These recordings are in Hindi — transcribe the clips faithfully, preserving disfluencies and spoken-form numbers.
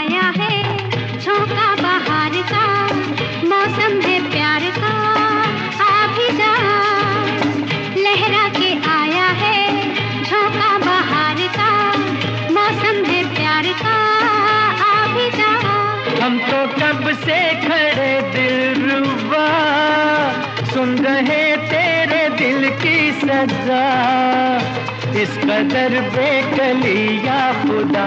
आया है झोंका बहार का, मौसम है प्यार का, आ भी जा। लहरा के आया है झोंका बहार का, मौसम है प्यार का, आ भी जा। हम तो कब से खड़े दिलरुबा, सुन रहे तेरे दिल की सजा, इस कदर बेकली या खुदा।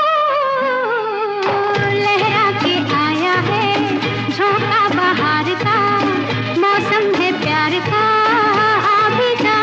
लहरा के आया है झोंका बहार का, मौसम है प्यार का, आ भी जा।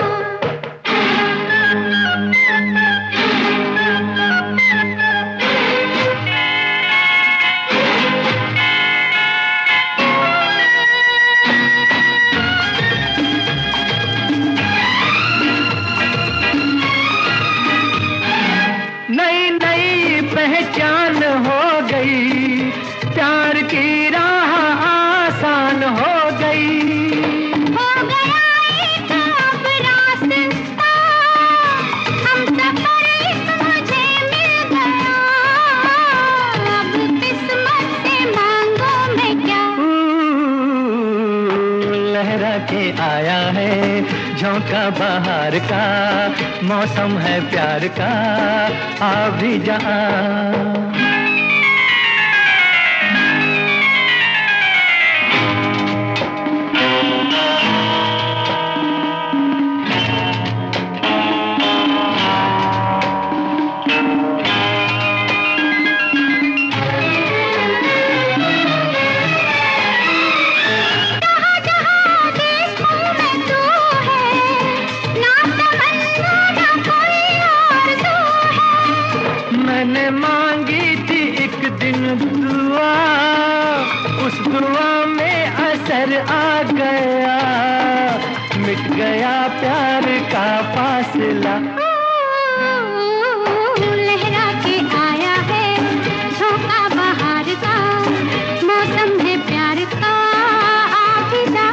नई नई पहचान हो गई, प्यार की राह आसान हो गई। हो गया एक अब रास्ता, हम सफर एक मुझे मिल गया, अब किस्मत से मांगो मैं क्या। लहरा के आया है झोंका बहार का, मौसम है प्यार का, आ भी जा। मैंने मांगी थी एक दिन दुआ, उस दुआ में असर आ गया, मिट गया प्यार का फासला। लहरा के आया है झोंका बहार का, मौसम है प्यार का, आ भी जा।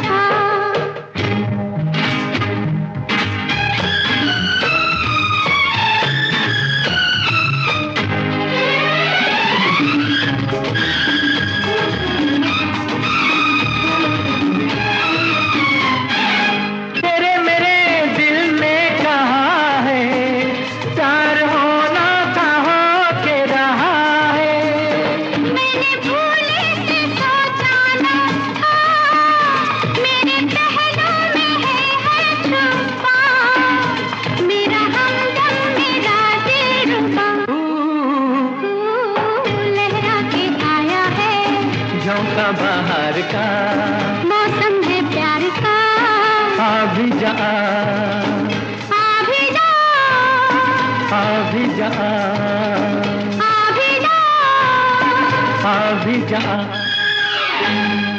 झोंका बहार का, मौसम है प्यार का, आ भी जा, आ भी जा, आ भी जा, आ भी जा, आ भी जा।